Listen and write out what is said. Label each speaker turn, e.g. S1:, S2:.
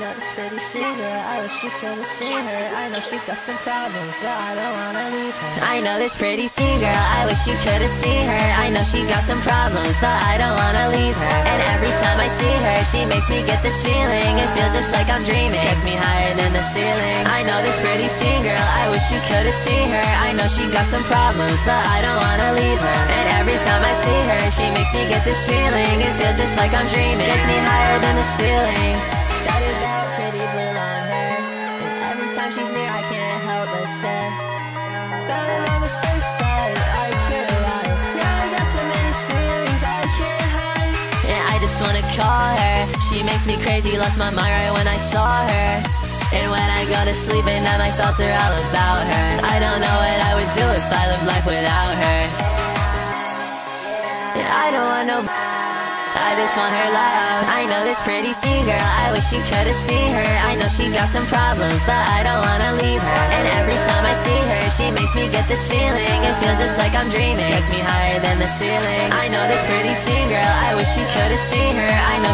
S1: know this pretty singer, I wish you could have seen her. I know she's got some problems, but I don't wanna leave her. I know this pretty singer, I wish you could have seen her. I know she got some problems, but I don't wanna leave her. And every time I see her, she makes me get this feeling. It feels just like I'm dreaming, gets me higher than the ceiling. I know this pretty singer, I wish you could have seen her. I know she got some problems, but I don't wanna leave her. And every time I see her, she makes me get this feeling. It feels just like I'm dreaming, gets me higher than the ceiling. Started that pretty blue long hair, and every time she's near I can't help but stare. Fell in love at first sight, I can't lie. Now I got so many feelings I can't hide. And I just wanna call her, she makes me crazy, lost my mind right when I saw her. And when I go to sleep at night, my thoughts are all about her. I don't know what I would do if I lived life without her. Yeah, I don't want no, I just want her love. I know this pretty singer, I wish you could have seen her. I know she got some problems, but I don't wanna leave her. And every time I see her, she makes me get this feeling. It feels just like I'm dreaming, gets me higher than the ceiling. I know this pretty singer, I wish you could have seen her. I know